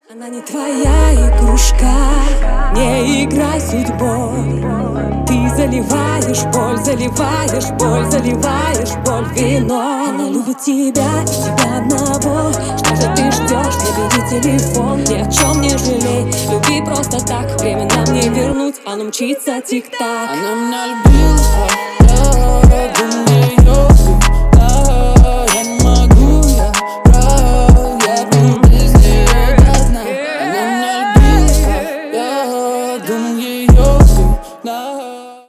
Она не твоя игрушка, не играй судьбой. Ты заливаешь боль, заливаешь боль, заливаешь боль вино. Она любит тебя и тебя одного. Что же ты ждешь? Не бери телефон, ни о чем не жалей. Люби просто так, время нам не вернуть, оно мчится тик-так. Она меня любила,